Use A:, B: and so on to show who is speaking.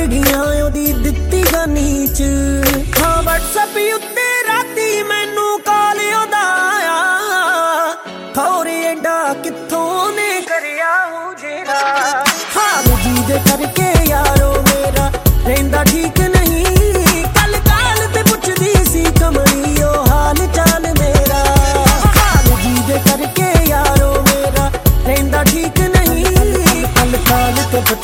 A: ਗਈਆਂ ਉਹਦੀ ਦਿੱਤੀ ਗਾਨੀ ਚ। ਹਾਂ WhatsApp ਉੱਤੇ ਰਾਤੀ ਮੈਨੂੰ ਕਾਲ ਉਹਦਾ ਆਇਆ, ਖੌਰੇ ਐਡਾ ਕਿੱਥੋਂ ਨੇ ਕਰਿਆ ਉਹ ਜਿਹੜਾ। ਹਾਂ ਜੀ ਦੇ ਕਰਕੇ